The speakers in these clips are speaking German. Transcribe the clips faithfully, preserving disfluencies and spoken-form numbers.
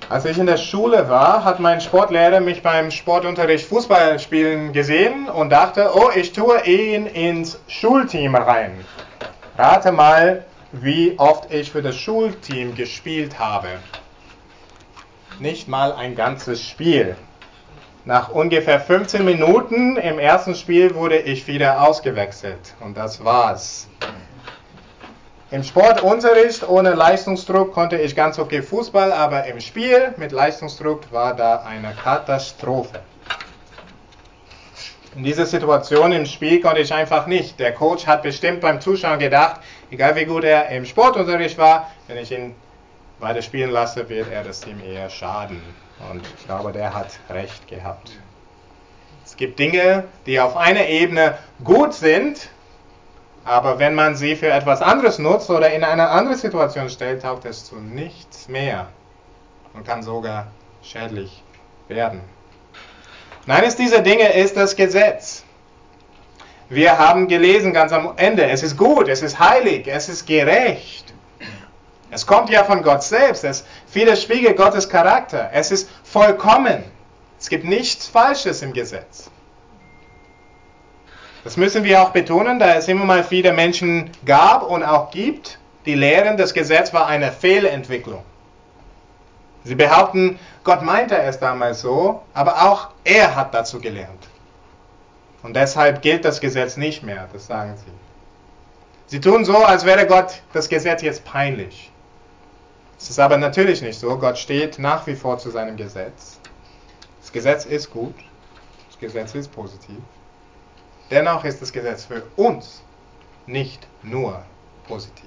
Als ich in der Schule war, hat mein Sportlehrer mich beim Sportunterricht Fußball spielen gesehen und dachte, oh, ich tue ihn ins Schulteam rein. Rate mal, wie oft ich für das Schulteam gespielt habe. Nicht mal ein ganzes Spiel. Nach ungefähr fünfzehn Minuten im ersten Spiel wurde ich wieder ausgewechselt. Und das war's. Im Sportunterricht ohne Leistungsdruck konnte ich ganz okay Fußball, aber im Spiel mit Leistungsdruck war da eine Katastrophe. In dieser Situation im Spiel konnte ich einfach nicht. Der Coach hat bestimmt beim Zuschauen gedacht, egal wie gut er im Sportunterricht war, wenn ich ihn weiter spielen lasse, wird er das Team eher schaden. Und ich glaube, der hat recht gehabt. Es gibt Dinge, die auf einer Ebene gut sind, aber wenn man sie für etwas anderes nutzt oder in eine andere Situation stellt, taugt es zu nichts mehr und kann sogar schädlich werden. Und eines dieser Dinge ist das Gesetz. Wir haben gelesen ganz am Ende, es ist gut, es ist heilig, es ist gerecht. Es kommt ja von Gott selbst, es widerspiegelt Gottes Charakter, es ist vollkommen. Es gibt nichts Falsches im Gesetz. Das müssen wir auch betonen, da es immer mal viele Menschen gab und auch gibt, die lehren, das Gesetz war eine Fehlentwicklung. Sie behaupten, Gott meinte es damals so, aber auch er hat dazu gelernt. Und deshalb gilt das Gesetz nicht mehr, das sagen sie. Sie tun so, als wäre Gott das Gesetz jetzt peinlich. Es ist aber natürlich nicht so, Gott steht nach wie vor zu seinem Gesetz. Das Gesetz ist gut, das Gesetz ist positiv. Dennoch ist das Gesetz für uns nicht nur positiv.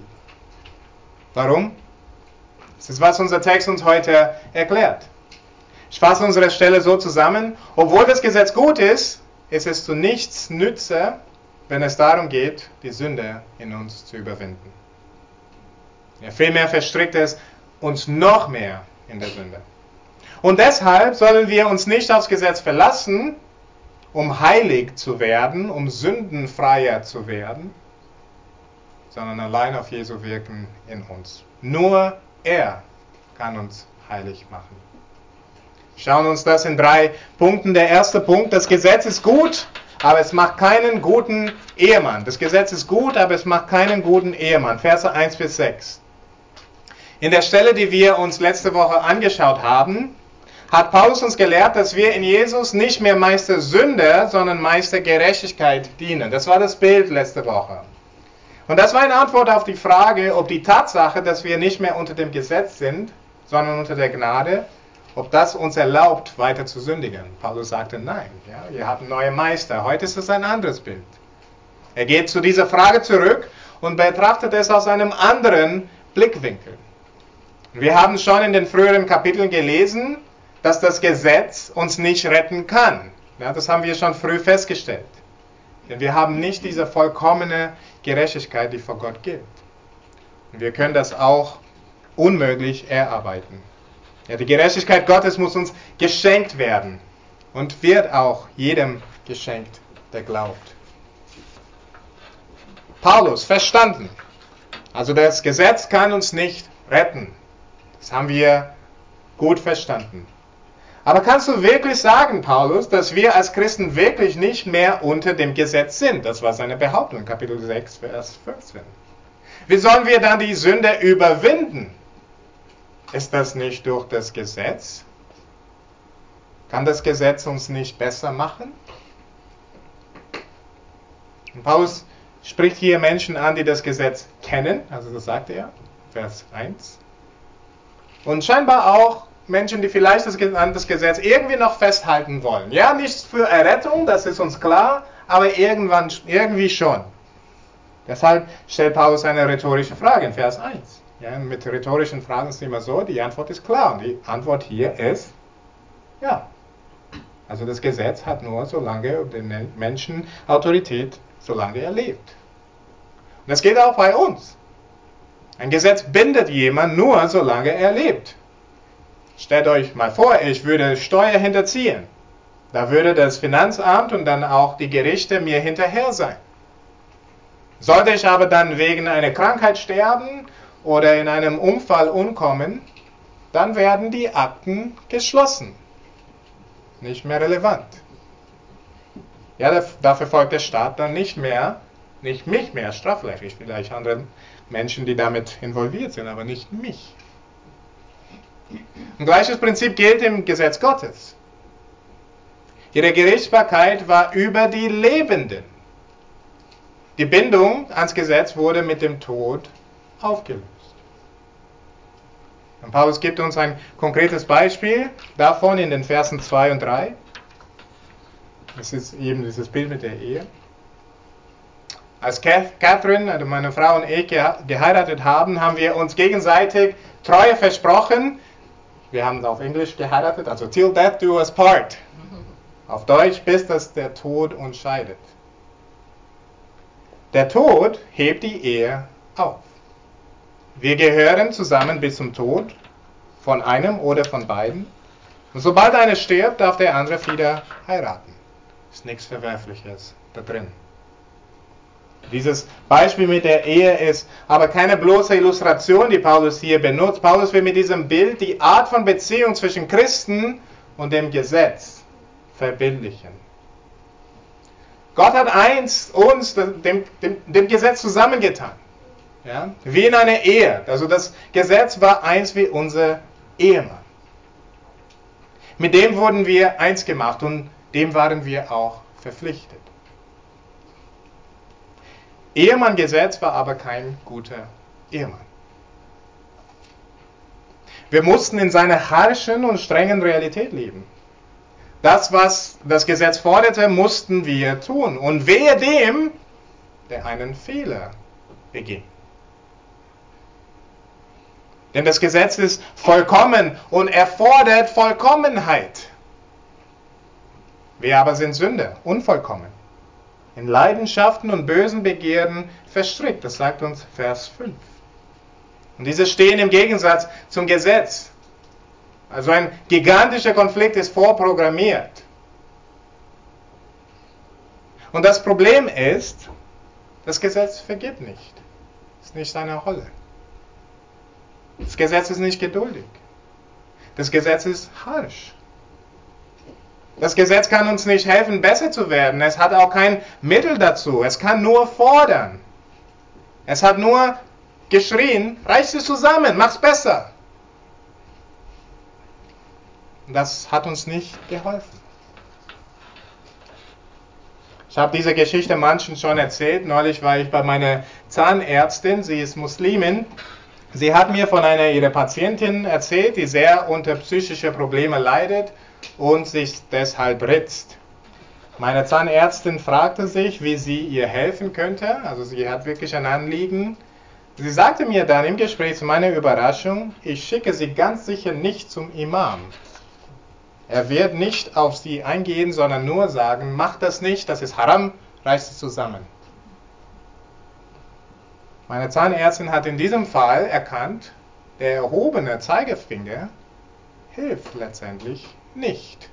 Warum? Das ist, was unser Text uns heute erklärt. Ich fasse unsere Stelle so zusammen, obwohl das Gesetz gut ist, ist es zu nichts nütze, wenn es darum geht, die Sünde in uns zu überwinden. Ja, vielmehr verstrickt es uns noch mehr in der Sünde. Und deshalb sollen wir uns nicht aufs Gesetz verlassen, um heilig zu werden, um sündenfreier zu werden, sondern allein auf Jesu Wirken in uns. Nur er kann uns heilig machen. Schauen wir uns das in drei Punkten. Der erste Punkt, das Gesetz ist gut, aber es macht keinen guten Ehemann. Das Gesetz ist gut, aber es macht keinen guten Ehemann. Verse eins bis sechs. In der Stelle, die wir uns letzte Woche angeschaut haben, hat Paulus uns gelehrt, dass wir in Jesus nicht mehr Meister Sünde, sondern Meister Gerechtigkeit dienen. Das war das Bild letzte Woche. Und das war eine Antwort auf die Frage, ob die Tatsache, dass wir nicht mehr unter dem Gesetz sind, sondern unter der Gnade, ob das uns erlaubt, weiter zu sündigen. Paulus sagte nein. Ja, ihr habt einen neuen Meister. Heute ist es ein anderes Bild. Er geht zu dieser Frage zurück und betrachtet es aus einem anderen Blickwinkel. Wir haben schon in den früheren Kapiteln gelesen, dass das Gesetz uns nicht retten kann. Ja, das haben wir schon früh festgestellt. Denn wir haben nicht diese vollkommene Gerechtigkeit, die vor Gott gilt. Und wir können das auch unmöglich erarbeiten. Ja, die Gerechtigkeit Gottes muss uns geschenkt werden und wird auch jedem geschenkt, der glaubt. Paulus, verstanden. Also das Gesetz kann uns nicht retten. Das haben wir gut verstanden. Aber kannst du wirklich sagen, Paulus, dass wir als Christen wirklich nicht mehr unter dem Gesetz sind? Das war seine Behauptung in Kapitel sechs, Vers fünfzehn. Wie sollen wir dann die Sünde überwinden? Ist das nicht durch das Gesetz? Kann das Gesetz uns nicht besser machen? Und Paulus spricht hier Menschen an, die das Gesetz kennen, also das sagt er, Vers eins. Und scheinbar auch Menschen, die vielleicht das, an das Gesetz irgendwie noch festhalten wollen. Ja, nicht für Errettung, das ist uns klar, aber irgendwann, irgendwie schon. Deshalb stellt Paulus eine rhetorische Frage in Vers eins. Ja, mit rhetorischen Fragen ist es immer so, die Antwort ist klar. Und die Antwort hier ist, ja. Also das Gesetz hat nur solange den Menschen Autorität, solange er lebt. Und das geht auch bei uns. Ein Gesetz bindet jemanden nur, solange er lebt. Stellt euch mal vor, ich würde Steuer hinterziehen. Da würde das Finanzamt und dann auch die Gerichte mir hinterher sein. Sollte ich aber dann wegen einer Krankheit sterben oder in einem Unfall umkommen, dann werden die Akten geschlossen. Nicht mehr relevant. Ja, dafür folgt der Staat dann nicht mehr, nicht mich mehr strafrechtlich, vielleicht andere Menschen, die damit involviert sind, aber nicht mich. Ein gleiches Prinzip gilt im Gesetz Gottes. Ihre Gerichtsbarkeit war über die Lebenden. Die Bindung ans Gesetz wurde mit dem Tod aufgelöst. Und Paulus gibt uns ein konkretes Beispiel davon in den Versen zwei und drei. Das ist eben dieses Bild mit der Ehe. Als Catherine, also meine Frau und ich geheiratet haben, haben wir uns gegenseitig Treue versprochen. Wir haben auf Englisch geheiratet, also till death do us part. Auf Deutsch, bis dass der Tod uns scheidet. Der Tod hebt die Ehe auf. Wir gehören zusammen bis zum Tod, von einem oder von beiden. Und sobald einer stirbt, darf der andere wieder heiraten. Ist nichts Verwerfliches da drin. Dieses Beispiel mit der Ehe ist aber keine bloße Illustration, die Paulus hier benutzt. Paulus will mit diesem Bild die Art von Beziehung zwischen Christen und dem Gesetz verbildlichen. Gott hat einst uns, dem, dem, dem Gesetz zusammengetan. Ja? Wie in einer Ehe. Also das Gesetz war einst wie unser Ehemann. Mit dem wurden wir eins gemacht und dem waren wir auch verpflichtet. Ehemann-Gesetz war aber kein guter Ehemann. Wir mussten in seiner harschen und strengen Realität leben. Das, was das Gesetz forderte, mussten wir tun. Und wehe dem, der einen Fehler beging. Denn das Gesetz ist vollkommen und erfordert Vollkommenheit. Wir aber sind Sünder, unvollkommen. In Leidenschaften und bösen Begehren verstrickt. Das sagt uns Vers fünf. Und diese stehen im Gegensatz zum Gesetz. Also ein gigantischer Konflikt ist vorprogrammiert. Und das Problem ist, das Gesetz vergibt nicht. Das ist nicht seine Rolle. Das Gesetz ist nicht geduldig. Das Gesetz ist harsch. Das Gesetz kann uns nicht helfen, besser zu werden. Es hat auch kein Mittel dazu. Es kann nur fordern. Es hat nur geschrien, reiß es zusammen, mach's besser. Das hat uns nicht geholfen. Ich habe diese Geschichte manchen schon erzählt. Neulich war ich bei meiner Zahnärztin, sie ist Muslimin. Sie hat mir von einer ihrer Patientinnen erzählt, die sehr unter psychischen Problemen leidet und sich deshalb ritzt. Meine Zahnärztin fragte sich, wie sie ihr helfen könnte. Also sie hat wirklich ein Anliegen. Sie sagte mir dann im Gespräch zu meiner Überraschung, ich schicke sie ganz sicher nicht zum Imam. Er wird nicht auf sie eingehen, sondern nur sagen, mach das nicht, das ist haram, reiß es zusammen. Meine Zahnärztin hat in diesem Fall erkannt, der erhobene Zeigefinger hilft letztendlich nicht.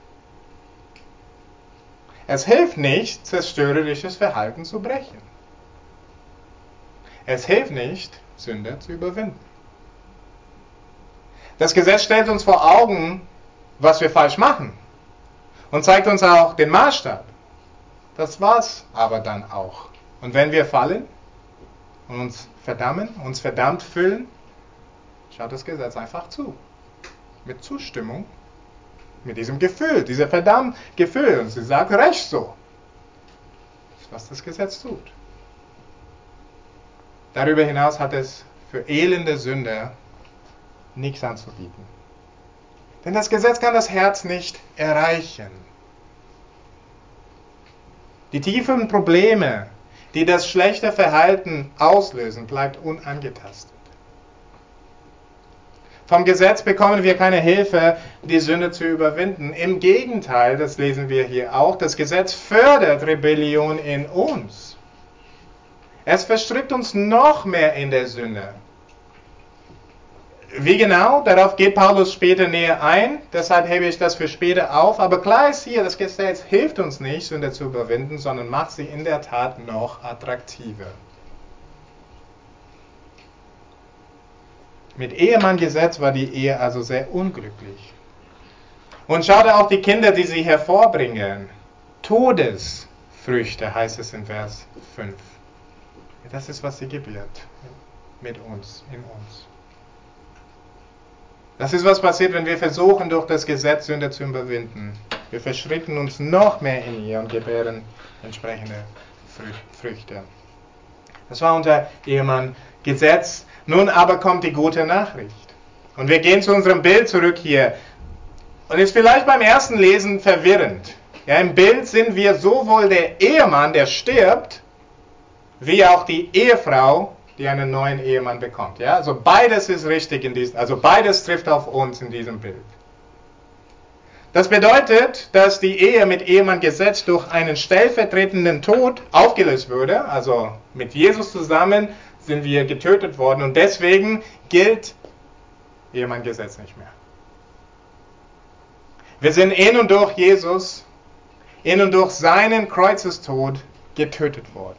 Es hilft nicht, zerstörerisches Verhalten zu brechen. Es hilft nicht, Sünde zu überwinden. Das Gesetz stellt uns vor Augen, was wir falsch machen und zeigt uns auch den Maßstab. Das war's aber dann auch. Und wenn wir fallen und uns verdammen, uns verdammt fühlen, schaut das Gesetz einfach zu. Mit Zustimmung, mit diesem Gefühl, dieser verdammt Gefühl. Und sie sagt, recht so. Das ist, was das Gesetz tut. Darüber hinaus hat es für elende Sünder nichts anzubieten. Denn das Gesetz kann das Herz nicht erreichen. Die tiefen Probleme, die das schlechte Verhalten auslösen, bleibt unangetastet. Vom Gesetz bekommen wir keine Hilfe, die Sünde zu überwinden. Im Gegenteil, das lesen wir hier auch, das Gesetz fördert Rebellion in uns. Es verstrickt uns noch mehr in der Sünde. Wie genau? Darauf geht Paulus später näher ein, deshalb hebe ich das für später auf. Aber klar ist hier, das Gesetz hilft uns nicht, Sünde zu überwinden, sondern macht sie in der Tat noch attraktiver. Mit Ehemann-Gesetz war die Ehe also sehr unglücklich. Und schaut auch die Kinder, die sie hervorbringen. Todesfrüchte heißt es in Vers fünf. Das ist, was sie gebiert mit uns, in uns. Das ist, was passiert, wenn wir versuchen, durch das Gesetz Sünde zu überwinden. Wir verschritten uns noch mehr in ihr und gebären entsprechende Früchte. Das war unser Ehemann-Gesetz. Nun aber kommt die gute Nachricht. Und wir gehen zu unserem Bild zurück hier. Und ist vielleicht beim ersten Lesen verwirrend. Ja, im Bild sind wir sowohl der Ehemann, der stirbt, wie auch die Ehefrau, die einen neuen Ehemann bekommt. Ja, also beides ist richtig in diesem, also beides trifft auf uns in diesem Bild. Das bedeutet, dass die Ehe mit Ehemann-Gesetz durch einen stellvertretenden Tod aufgelöst würde. Also mit Jesus zusammen sind wir getötet worden und deswegen gilt Ehemann-Gesetz nicht mehr. Wir sind in und durch Jesus, in und durch seinen Kreuzestod getötet worden.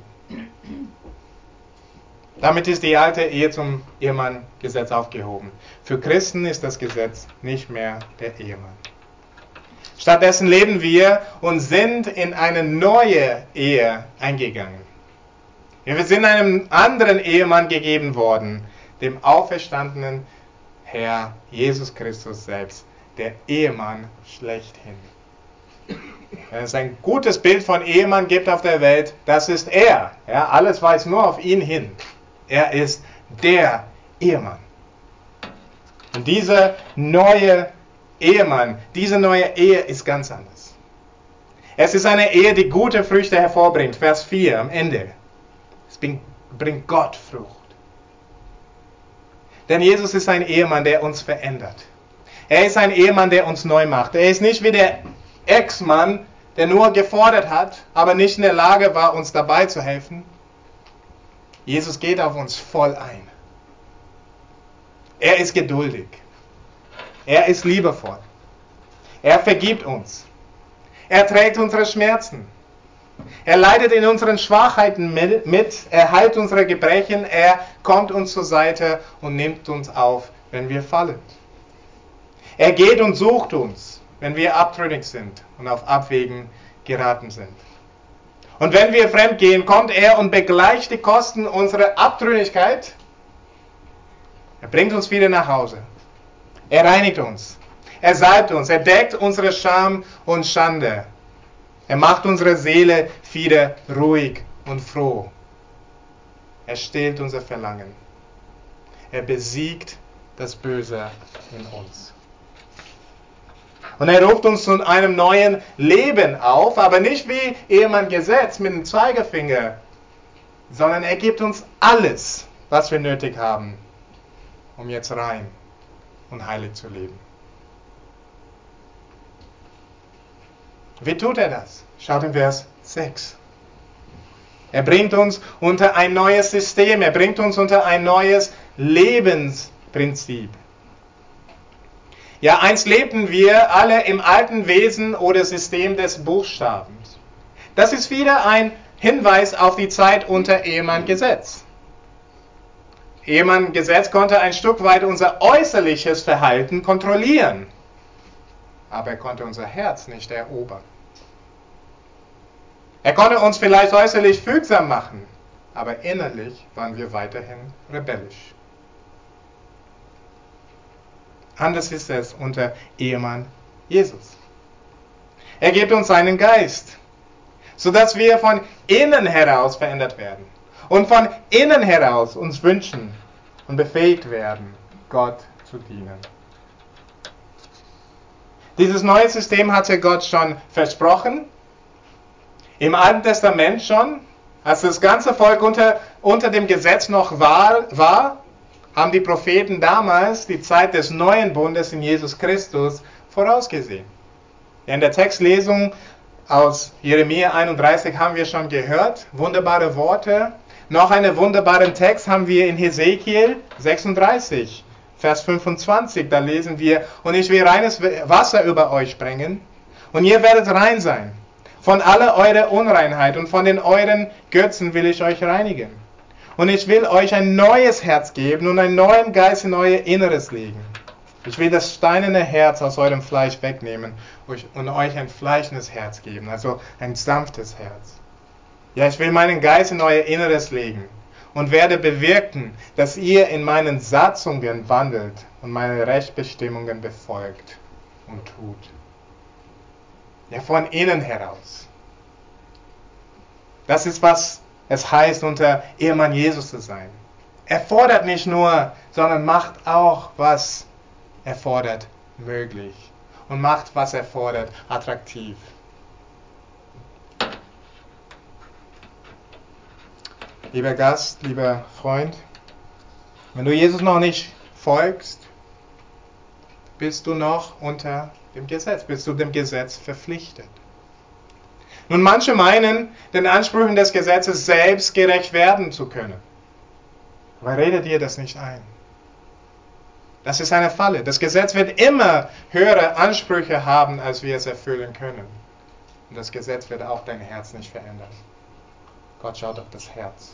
Damit ist die alte Ehe zum Ehemann-Gesetz aufgehoben. Für Christen ist das Gesetz nicht mehr der Ehemann. Stattdessen leben wir und sind in eine neue Ehe eingegangen. Wir sind einem anderen Ehemann gegeben worden, dem auferstandenen Herr Jesus Christus selbst, der Ehemann schlechthin. Wenn es ein gutes Bild von Ehemann gibt auf der Welt, das ist er. Ja, alles weist nur auf ihn hin. Er ist der Ehemann. Und dieser neue Ehemann, diese neue Ehe ist ganz anders. Es ist eine Ehe, die gute Früchte hervorbringt. Vers vier am Ende. Es bringt Gott Frucht. Denn Jesus ist ein Ehemann, der uns verändert. Er ist ein Ehemann, der uns neu macht. Er ist nicht wie der Ex-Mann, der nur gefordert hat, aber nicht in der Lage war, uns dabei zu helfen. Jesus geht auf uns voll ein. Er ist geduldig. Er ist liebevoll. Er vergibt uns. Er trägt unsere Schmerzen. Er leidet in unseren Schwachheiten mit. Er heilt unsere Gebrechen. Er kommt uns zur Seite und nimmt uns auf, wenn wir fallen. Er geht und sucht uns, wenn wir abtrünnig sind und auf Abwägen geraten sind. Und wenn wir fremdgehen, kommt er und begleicht die Kosten unserer Abtrünnigkeit. Er bringt uns wieder nach Hause. Er reinigt uns. Er salbt uns. Er deckt unsere Scham und Schande. Er macht unsere Seele wieder ruhig und froh. Er stillt unser Verlangen. Er besiegt das Böse in uns. Und er ruft uns zu einem neuen Leben auf, aber nicht wie Ehemann-Gesetz mit dem Zeigefinger, sondern er gibt uns alles, was wir nötig haben, um jetzt rein und heilig zu leben. Wie tut er das? Schaut in Vers sechs. Er bringt uns unter ein neues System, er bringt uns unter ein neues Lebensprinzip. Ja, einst lebten wir alle im alten Wesen oder System des Buchstabens. Das ist wieder ein Hinweis auf die Zeit unter Ehemann-Gesetz. Ehemann-Gesetz konnte ein Stück weit unser äußerliches Verhalten kontrollieren, aber er konnte unser Herz nicht erobern. Er konnte uns vielleicht äußerlich fügsam machen, aber innerlich waren wir weiterhin rebellisch. Anders ist es unter Ehemann Jesus. Er gibt uns seinen Geist, sodass wir von innen heraus verändert werden und von innen heraus uns wünschen und befähigt werden, Gott zu dienen. Dieses neue System hatte Gott schon versprochen, im Alten Testament schon, als das ganze Volk unter, unter dem Gesetz noch war, war, haben die Propheten damals die Zeit des neuen Bundes in Jesus Christus vorausgesehen. In der Textlesung aus Jeremia einunddreißig haben wir schon gehört, wunderbare Worte. Noch einen wunderbaren Text haben wir in Hesekiel sechsunddreißig, Vers fünfundzwanzig. Da lesen wir, und ich will reines Wasser über euch bringen, und ihr werdet rein sein. Von aller eurer Unreinheit und von den euren Götzen will ich euch reinigen. Und ich will euch ein neues Herz geben und einen neuen Geist in euer Inneres legen. Ich will das steinerne Herz aus eurem Fleisch wegnehmen und euch ein fleischendes Herz geben, also ein sanftes Herz. Ja, ich will meinen Geist in euer Inneres legen und werde bewirken, dass ihr in meinen Satzungen wandelt und meine Rechtsbestimmungen befolgt und tut. Ja, von innen heraus. Das ist, was es heißt, unter Ehemann Jesus zu sein. Er fordert nicht nur, sondern macht auch, was er fordert, möglich. Und macht, was er fordert, attraktiv. Lieber Gast, lieber Freund, wenn du Jesus noch nicht folgst, bist du noch unter dem Gesetz, bist du dem Gesetz verpflichtet. Nun, manche meinen, den Ansprüchen des Gesetzes selbst gerecht werden zu können. Aber redet dir das nicht ein. Das ist eine Falle. Das Gesetz wird immer höhere Ansprüche haben, als wir es erfüllen können. Und das Gesetz wird auch dein Herz nicht verändern. Gott schaut auf das Herz.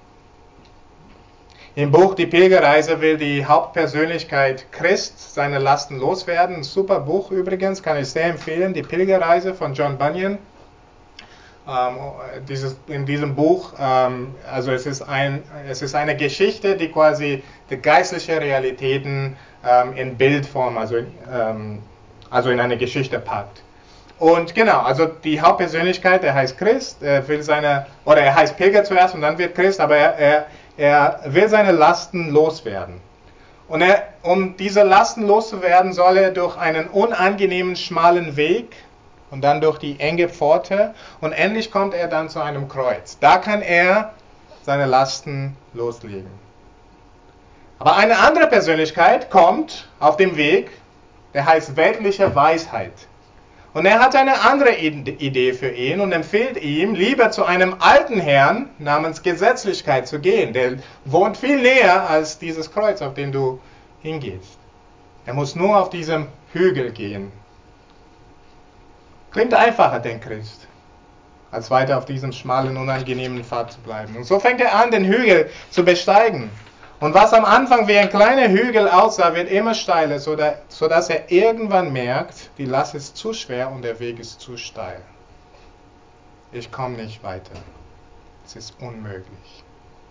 Im Buch Die Pilgerreise will die Hauptpersönlichkeit Christ seine Lasten loswerden. Ein super Buch übrigens, kann ich sehr empfehlen. Die Pilgerreise von John Bunyan. Ähm, dieses, in diesem Buch, ähm, also es ist, ein, es ist eine Geschichte, die quasi die geistlichen Realitäten ähm, in Bildform, also, ähm, also in eine Geschichte packt. Und genau, also die Hauptpersönlichkeit, der heißt Christ, er will seine, oder er heißt Pilger zuerst und dann wird Christ, aber er, er, er will seine Lasten loswerden. Und er, um diese Lasten loszuwerden, soll er durch einen unangenehmen, schmalen Weg und dann durch die enge Pforte und endlich kommt er dann zu einem Kreuz. Da kann er seine Lasten loslegen. Aber eine andere Persönlichkeit kommt auf dem Weg, der heißt weltliche Weisheit. Und er hat eine andere Idee für ihn und empfiehlt ihm, lieber zu einem alten Herrn namens Gesetzlichkeit zu gehen. Der wohnt viel näher als dieses Kreuz, auf dem du hingehst. Er muss nur auf diesem Hügel gehen. Klingt einfacher, denkt Christ, als weiter auf diesem schmalen, unangenehmen Pfad zu bleiben. Und so fängt er an, den Hügel zu besteigen. Und was am Anfang wie ein kleiner Hügel aussah, wird immer steiler, sodass er irgendwann merkt, die Last ist zu schwer und der Weg ist zu steil. Ich komme nicht weiter. Es ist unmöglich.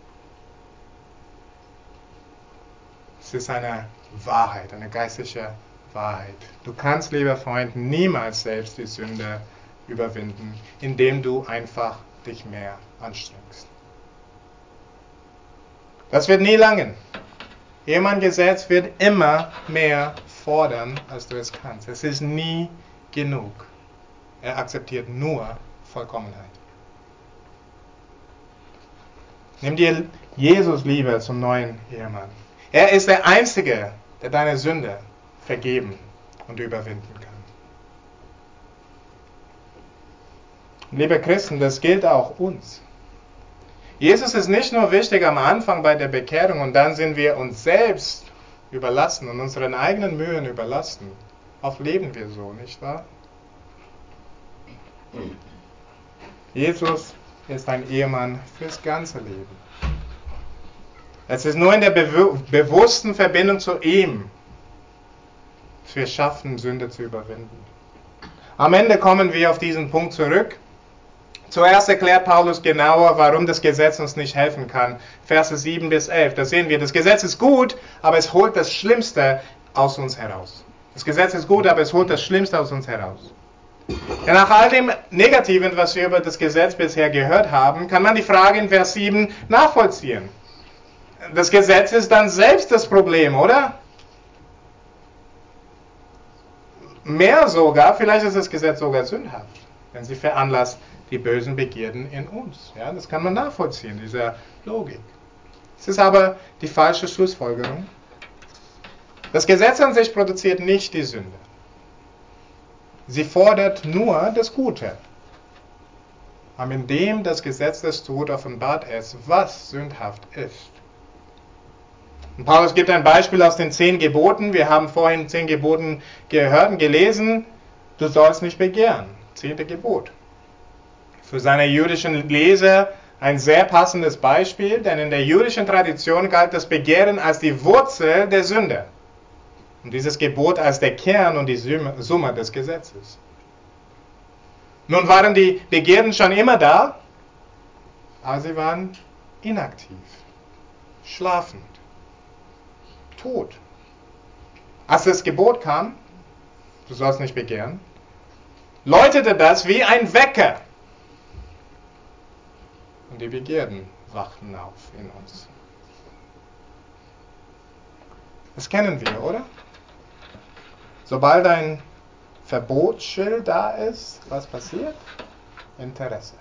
Es ist eine Wahrheit, eine geistliche Wahrheit. Du kannst, lieber Freund, niemals selbst die Sünde überwinden, indem du einfach dich mehr anstrengst. Das wird nie langen. Ehemann-Gesetz wird immer mehr fordern, als du es kannst. Es ist nie genug. Er akzeptiert nur Vollkommenheit. Nimm dir Jesus lieber zum neuen Ehemann. Er ist der Einzige, der deine Sünde vergeben und überwinden kann. Liebe Christen, das gilt auch uns. Jesus ist nicht nur wichtig am Anfang bei der Bekehrung und dann sind wir uns selbst überlassen und unseren eigenen Mühen überlassen. Oft leben wir so, nicht wahr? Jesus ist ein Ehemann fürs ganze Leben. Es ist nur in der bewu- bewussten Verbindung zu ihm, dass wir schaffen, Sünde zu überwinden. Am Ende kommen wir auf diesen Punkt zurück. Zuerst erklärt Paulus genauer, warum das Gesetz uns nicht helfen kann. Verse sieben bis elf, da sehen wir, das Gesetz ist gut, aber es holt das Schlimmste aus uns heraus. Das Gesetz ist gut, aber es holt das Schlimmste aus uns heraus. Ja, nach all dem Negativen, was wir über das Gesetz bisher gehört haben, kann man die Frage in Vers sieben nachvollziehen. Das Gesetz ist dann selbst das Problem, oder? Mehr sogar, vielleicht ist das Gesetz sogar sündhaft, wenn sie veranlasst die bösen Begierden in uns. Ja, das kann man nachvollziehen, dieser Logik. Es ist aber die falsche Schlussfolgerung. Das Gesetz an sich produziert nicht die Sünde. Sie fordert nur das Gute. Aber indem das Gesetz das tut, offenbart es, was sündhaft ist. Und Paulus gibt ein Beispiel aus den zehn Geboten. Wir haben vorhin zehn Geboten gehört und gelesen. Du sollst nicht begehren. Zehnte Gebot. Für seine jüdischen Leser ein sehr passendes Beispiel, denn in der jüdischen Tradition galt das Begehren als die Wurzel der Sünde und dieses Gebot als der Kern und die Summe des Gesetzes. Nun waren die Begierden schon immer da, aber sie waren inaktiv, schlafend, tot. Als das Gebot kam, du sollst nicht begehren, läutete das wie ein Wecker. Und die Begierden wachten auf in uns. Das kennen wir, oder? Sobald ein Verbotsschild da ist, was passiert? Interesse.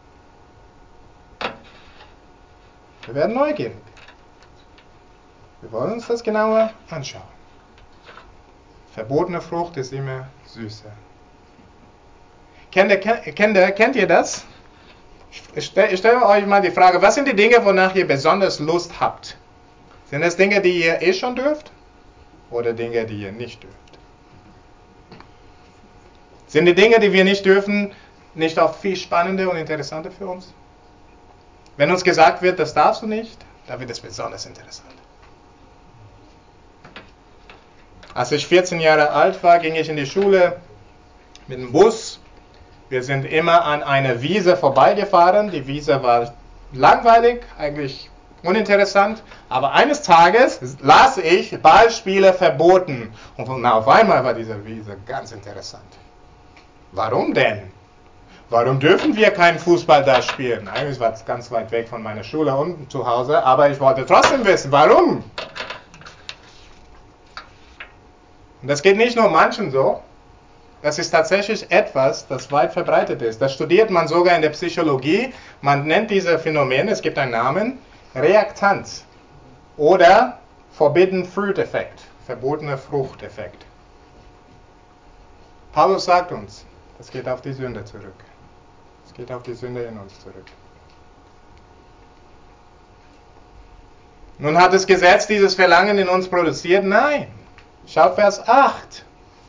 Wir werden neugierig. Wir wollen uns das genauer anschauen. Verbotene Frucht ist immer süßer. Kennt ihr, kennt ihr, kennt ihr das? Ich stelle stell euch mal die Frage, was sind die Dinge, wonach ihr besonders Lust habt? Sind das Dinge, die ihr eh schon dürft? Oder Dinge, die ihr nicht dürft? Sind die Dinge, die wir nicht dürfen, nicht auch viel spannender und interessanter für uns? Wenn uns gesagt wird, das darfst du nicht, dann wird es besonders interessant. Als ich vierzehn Jahre alt war, ging ich in die Schule mit dem Bus. Wir sind immer an einer Wiese vorbeigefahren. Die Wiese war langweilig, eigentlich uninteressant. Aber eines Tages las ich, Ballspiele verboten. Und auf einmal war diese Wiese ganz interessant. Warum denn? Warum dürfen wir keinen Fußball da spielen? Eigentlich war es ganz weit weg von meiner Schule und zu Hause, aber ich wollte trotzdem wissen, warum? Und das geht nicht nur manchen so. Das ist tatsächlich etwas, das weit verbreitet ist. Das studiert man sogar in der Psychologie. Man nennt diese Phänomene, es gibt einen Namen, Reaktanz oder Forbidden Fruit Effekt, verbotene Fruchteffekt. Paulus sagt uns, das geht auf die Sünde zurück. Es geht auf die Sünde in uns zurück. Nun hat das Gesetz dieses Verlangen in uns produziert? Nein. Schaut Vers acht.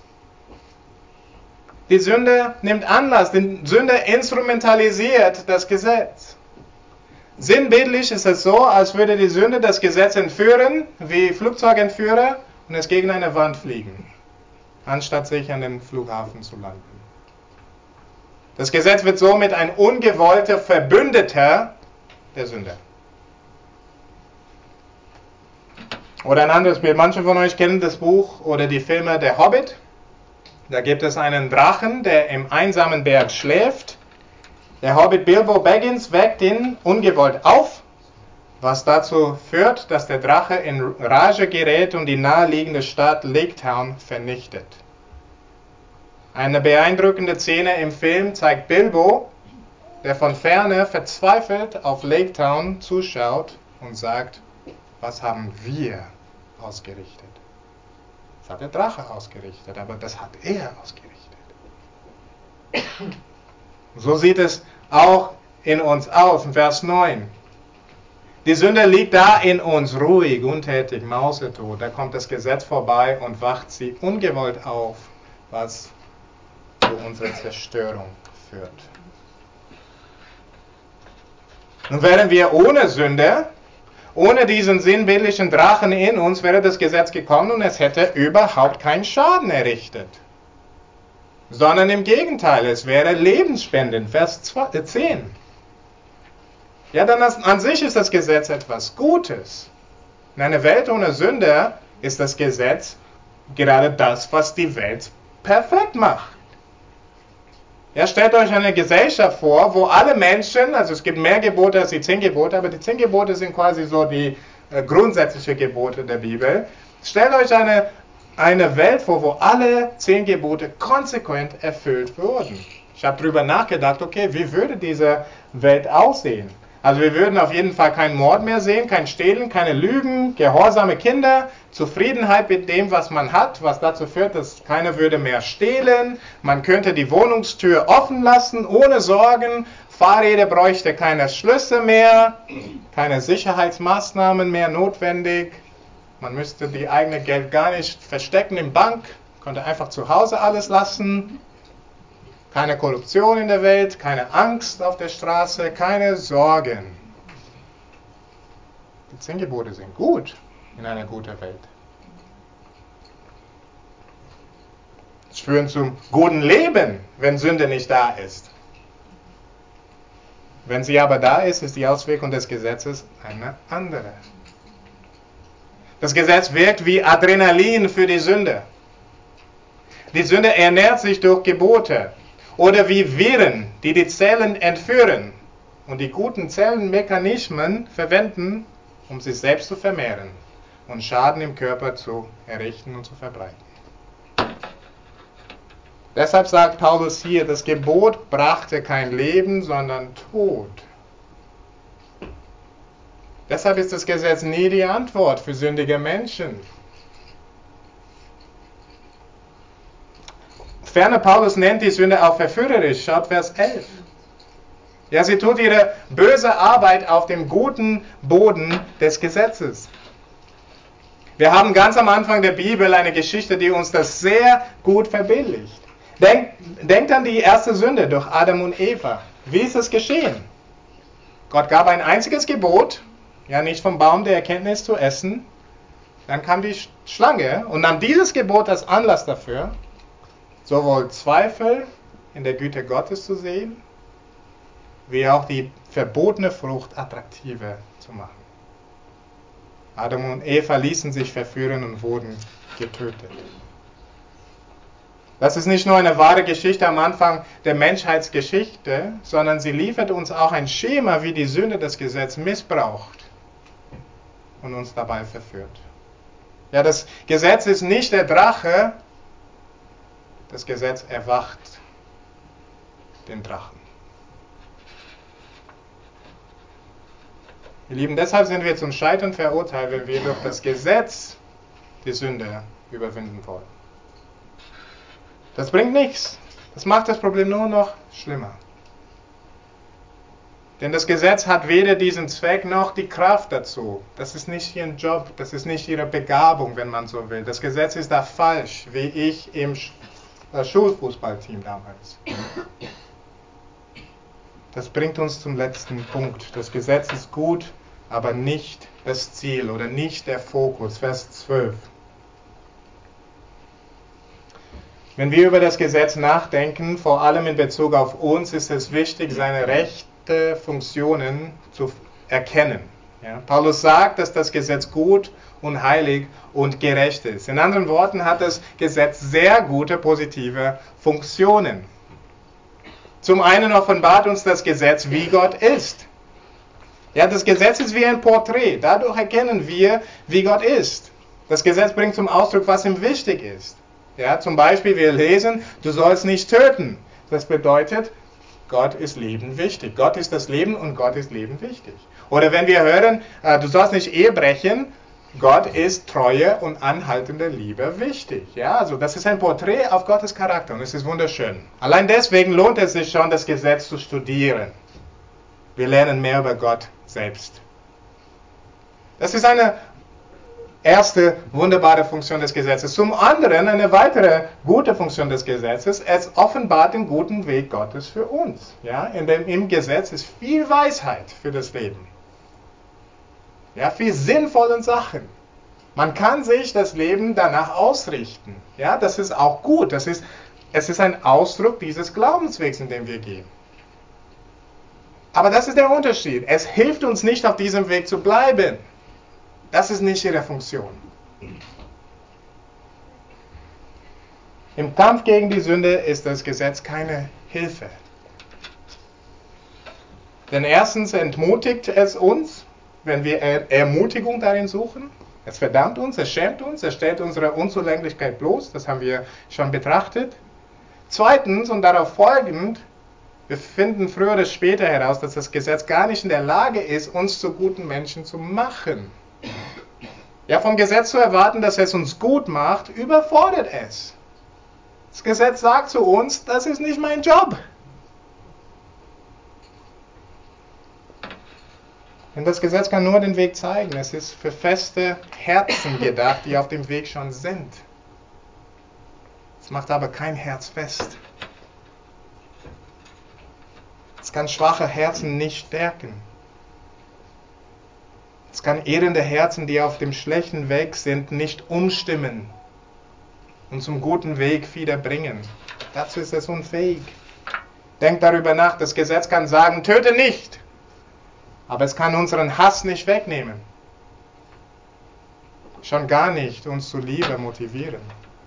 Die Sünde nimmt Anlass, die Sünde instrumentalisiert das Gesetz. Sinnbildlich ist es so, als würde die Sünde das Gesetz entführen, wie Flugzeugentführer, und es gegen eine Wand fliegen, anstatt sich an den Flughafen zu landen. Das Gesetz wird somit ein ungewollter Verbündeter der Sünde. Oder ein anderes Bild. Manche von euch kennen das Buch oder die Filme Der Hobbit. Da gibt es einen Drachen, der im einsamen Berg schläft. Der Hobbit Bilbo Baggins weckt ihn ungewollt auf, was dazu führt, dass der Drache in Rage gerät und die naheliegende Stadt Lake Town vernichtet. Eine beeindruckende Szene im Film zeigt Bilbo, der von ferne verzweifelt auf Lake Town zuschaut und sagt, was haben wir ausgerichtet? Das hat der Drache ausgerichtet, aber das hat er ausgerichtet. So sieht es auch in uns aus, in Vers neun. Die Sünde liegt da in uns, ruhig, untätig, mausetot. Da kommt das Gesetz vorbei und wacht sie ungewollt auf, was zu unserer Zerstörung führt. Nun wären wir ohne Sünde, ohne diesen sinnbildlichen Drachen in uns, wäre das Gesetz gekommen und es hätte überhaupt keinen Schaden errichtet. Sondern im Gegenteil, es wäre lebensspendend. Vers zehn. Ja, dann an sich ist das Gesetz etwas Gutes. In einer Welt ohne Sünde ist das Gesetz gerade das, was die Welt perfekt macht. Ja, stellt euch eine Gesellschaft vor, wo alle Menschen, also es gibt mehr Gebote als die zehn Gebote, aber die zehn Gebote sind quasi so die äh, grundsätzlichen Gebote der Bibel. Stellt euch eine, eine Welt vor, wo alle zehn Gebote konsequent erfüllt wurden. Ich habe darüber nachgedacht, okay, wie würde diese Welt aussehen? Also wir würden auf jeden Fall keinen Mord mehr sehen, kein Stehlen, keine Lügen, gehorsame Kinder, Zufriedenheit mit dem, was man hat, was dazu führt, dass keiner würde mehr stehlen. Man könnte die Wohnungstür offen lassen, ohne Sorgen. Fahrräder bräuchte keine Schlüssel mehr, keine Sicherheitsmaßnahmen mehr notwendig. Man müsste die eigene Geld gar nicht verstecken in Bank, konnte einfach zu Hause alles lassen. Keine Korruption in der Welt, keine Angst auf der Straße, keine Sorgen. Die zehn Gebote sind gut in einer guten Welt. Sie führen zum guten Leben, wenn Sünde nicht da ist. Wenn sie aber da ist, ist die Auswirkung des Gesetzes eine andere. Das Gesetz wirkt wie Adrenalin für die Sünde. Die Sünde ernährt sich durch Gebote oder wie Viren, die die Zellen entführen und die guten Zellenmechanismen verwenden, um sich selbst zu vermehren und Schaden im Körper zu errichten und zu verbreiten. Deshalb sagt Paulus hier, das Gebot brachte kein Leben, sondern Tod. Deshalb ist das Gesetz nie die Antwort für sündige Menschen. Ferner, Paulus nennt die Sünde auch verführerisch. Schaut Vers elf. Ja, sie tut ihre böse Arbeit auf dem guten Boden des Gesetzes. Wir haben ganz am Anfang der Bibel eine Geschichte, die uns das sehr gut verbildlicht. Denkt, denkt an die erste Sünde durch Adam und Eva. Wie ist es geschehen? Gott gab ein einziges Gebot, ja, nicht vom Baum der Erkenntnis zu essen. Dann kam die Schlange und nahm dieses Gebot als Anlass dafür, sowohl Zweifel in der Güte Gottes zu sehen, wie auch die verbotene Frucht attraktiver zu machen. Adam und Eva ließen sich verführen und wurden getötet. Das ist nicht nur eine wahre Geschichte am Anfang der Menschheitsgeschichte, sondern sie liefert uns auch ein Schema, wie die Sünde das Gesetz missbraucht und uns dabei verführt. Ja, das Gesetz ist nicht der Drache, das Gesetz erwacht den Drachen. Ihr Lieben, deshalb sind wir zum Scheitern verurteilt, wenn wir durch das Gesetz die Sünde überwinden wollen. Das bringt nichts. Das macht das Problem nur noch schlimmer. Denn das Gesetz hat weder diesen Zweck noch die Kraft dazu. Das ist nicht ihr Job, das ist nicht ihre Begabung, wenn man so will. Das Gesetz ist da falsch, wie ich im Schulfußballteam damals. Das bringt uns zum letzten Punkt. Das Gesetz ist gut, aber nicht das Ziel oder nicht der Fokus. Vers zwölf. Wenn wir über das Gesetz nachdenken, vor allem in Bezug auf uns, ist es wichtig, seine rechte Funktionen zu erkennen. Ja, Paulus sagt, dass das Gesetz gut und heilig und gerecht ist. In anderen Worten hat das Gesetz sehr gute, positive Funktionen. Zum einen offenbart uns das Gesetz, wie Gott ist. Ja, das Gesetz ist wie ein Porträt. Dadurch erkennen wir, wie Gott ist. Das Gesetz bringt zum Ausdruck, was ihm wichtig ist. Ja, zum Beispiel, wir lesen, du sollst nicht töten. Das bedeutet, Gott ist Leben wichtig. Gott ist das Leben und Gott ist Leben wichtig. Oder wenn wir hören, äh, du sollst nicht Ehe brechen, Gott ist Treue und anhaltende Liebe wichtig. Ja, also das ist ein Porträt auf Gottes Charakter und es ist wunderschön. Allein deswegen lohnt es sich schon, das Gesetz zu studieren. Wir lernen mehr über Gott selbst. Das ist eine erste wunderbare Funktion des Gesetzes. Zum anderen eine weitere gute Funktion des Gesetzes. Es offenbart den guten Weg Gottes für uns. Ja, in dem, im Gesetz ist viel Weisheit für das Leben. Ja, viel sinnvolle Sachen. Man kann sich das Leben danach ausrichten. Ja, das ist auch gut. Das ist, es ist ein Ausdruck dieses Glaubenswegs, in dem wir gehen. Aber das ist der Unterschied. Es hilft uns nicht, auf diesem Weg zu bleiben. Das ist nicht ihre Funktion. Im Kampf gegen die Sünde ist das Gesetz keine Hilfe. Denn erstens entmutigt es uns, wenn wir Ermutigung darin suchen. Es verdammt uns, es schämt uns, es stellt unsere Unzulänglichkeit bloß. Das haben wir schon betrachtet. Zweitens und darauf folgend, wir finden früher oder später heraus, dass das Gesetz gar nicht in der Lage ist, uns zu guten Menschen zu machen. Ja, vom Gesetz zu erwarten, dass es uns gut macht, überfordert es. Das Gesetz sagt zu uns, das ist nicht mein Job. Denn das Gesetz kann nur den Weg zeigen. Es ist für feste Herzen gedacht, die auf dem Weg schon sind. Es macht aber kein Herz fest. Es kann schwache Herzen nicht stärken. Es kann irrende Herzen, die auf dem schlechten Weg sind, nicht umstimmen und zum guten Weg wieder bringen. Dazu ist es unfähig. Denkt darüber nach, das Gesetz kann sagen, töte nicht. Aber es kann unseren Hass nicht wegnehmen. Schon gar nicht uns zu Liebe motivieren.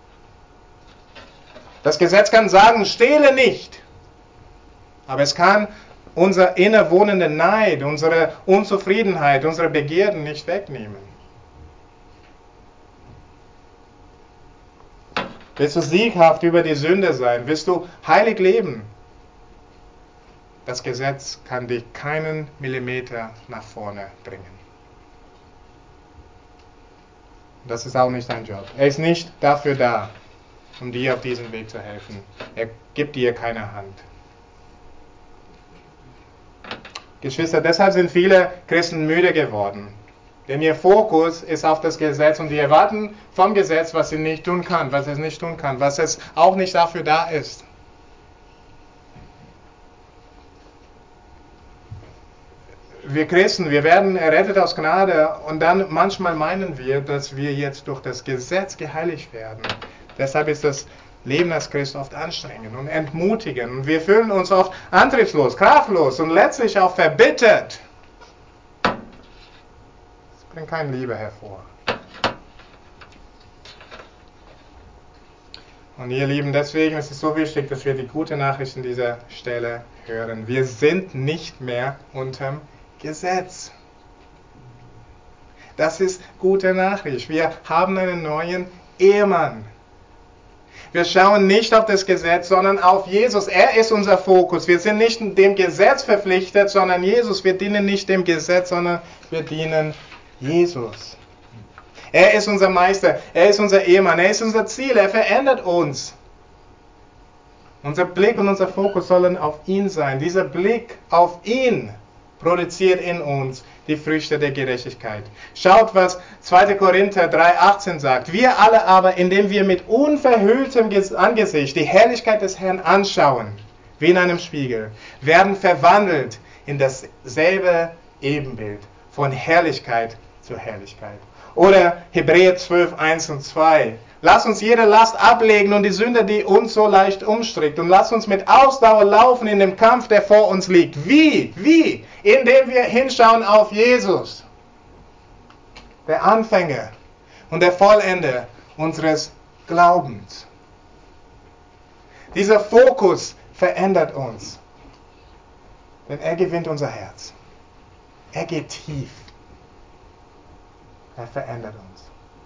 Das Gesetz kann sagen, stehle nicht. Aber es kann unser innerwohnender Neid, unsere Unzufriedenheit, unsere Begierden nicht wegnehmen. Willst du sieghaft über die Sünde sein? Willst du heilig leben? Das Gesetz kann dich keinen Millimeter nach vorne bringen. Das ist auch nicht dein Job. Er ist nicht dafür da, um dir auf diesem Weg zu helfen. Er gibt dir keine Hand. Geschwister, deshalb sind viele Christen müde geworden. Denn ihr Fokus ist auf das Gesetz und die erwarten vom Gesetz, was sie nicht tun kann, was es nicht tun kann, was es auch nicht dafür da ist. Wir Christen, wir werden errettet aus Gnade und dann manchmal meinen wir, dass wir jetzt durch das Gesetz geheiligt werden. Deshalb ist das Leben als Christ oft anstrengend und entmutigend und wir fühlen uns oft antriebslos, kraftlos und letztlich auch verbittert. Das bringt keine Liebe hervor. Und ihr Lieben, deswegen ist es so wichtig, dass wir die gute Nachricht an dieser Stelle hören. Wir sind nicht mehr unterm Gesetz. Das ist gute Nachricht. Wir haben einen neuen Ehemann. Wir schauen nicht auf das Gesetz, sondern auf Jesus. Er ist unser Fokus. Wir sind nicht dem Gesetz verpflichtet, sondern Jesus. Wir dienen nicht dem Gesetz, sondern wir dienen Jesus. Er ist unser Meister. Er ist unser Ehemann. Er ist unser Ziel. Er verändert uns. Unser Blick und unser Fokus sollen auf ihn sein. Dieser Blick auf ihn produziert in uns die Früchte der Gerechtigkeit. Schaut, was zweiter Korinther drei achtzehn sagt. Wir alle aber, indem wir mit unverhülltem Angesicht die Herrlichkeit des Herrn anschauen, wie in einem Spiegel, werden verwandelt in dasselbe Ebenbild, von Herrlichkeit zu Herrlichkeit. Oder Hebräer zwölf eins und zwei. Lass uns jede Last ablegen und die Sünde, die uns so leicht umstrickt. Und lass uns mit Ausdauer laufen in dem Kampf, der vor uns liegt. Wie? Wie? Indem wir hinschauen auf Jesus, der Anfänger und der Vollender unseres Glaubens. Dieser Fokus verändert uns, denn er gewinnt unser Herz. Er geht tief. Er verändert uns.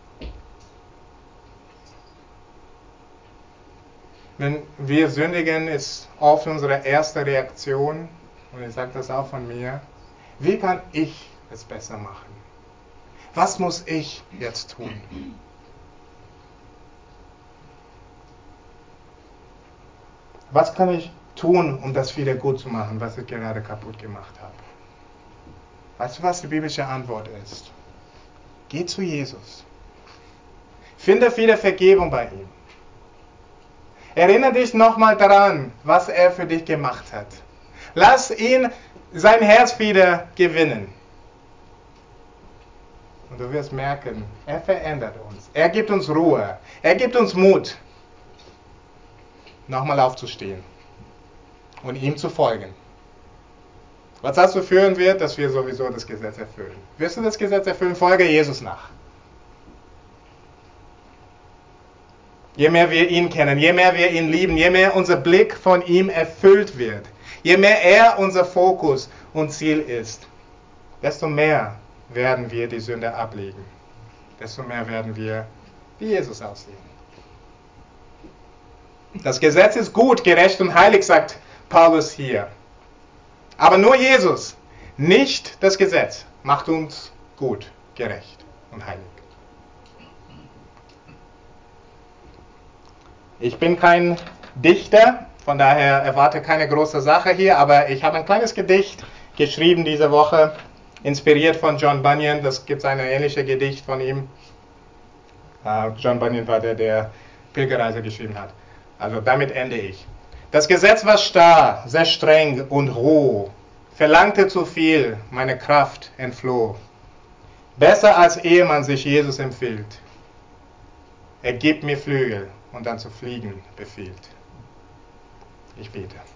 Wenn wir sündigen, ist oft unsere erste Reaktion, und ich sage das auch von mir, wie kann ich es besser machen? Was muss ich jetzt tun? Was kann ich tun, um das wieder gut zu machen, was ich gerade kaputt gemacht habe? Weißt du, was die biblische Antwort ist? Geh zu Jesus. Finde wieder Vergebung bei ihm. Erinnere dich nochmal daran, was er für dich gemacht hat. Lass ihn sein Herz wieder gewinnen. Und du wirst merken, er verändert uns. Er gibt uns Ruhe. Er gibt uns Mut, nochmal aufzustehen und ihm zu folgen. Was dazu führen wird, dass wir sowieso das Gesetz erfüllen. Wirst du das Gesetz erfüllen, folge Jesus nach. Je mehr wir ihn kennen, je mehr wir ihn lieben, je mehr unser Blick von ihm erfüllt wird, je mehr er unser Fokus und Ziel ist, desto mehr werden wir die Sünde ablegen. Desto mehr werden wir wie Jesus aussehen. Das Gesetz ist gut, gerecht und heilig, sagt Paulus hier. Aber nur Jesus, nicht das Gesetz, macht uns gut, gerecht und heilig. Ich bin kein Dichter, von daher erwarte keine große Sache hier, aber ich habe ein kleines Gedicht geschrieben diese Woche, inspiriert von John Bunyan. Das gibt es ein ähnliches Gedicht von ihm. Uh, John Bunyan war der, der Pilgerreise geschrieben hat. Also damit ende ich. Das Gesetz war starr, sehr streng und roh, verlangte zu viel, meine Kraft entfloh. Besser als Ehemann sich Jesus empfiehlt. Er gibt mir Flügel und dann zu fliegen befiehlt. Ich bete.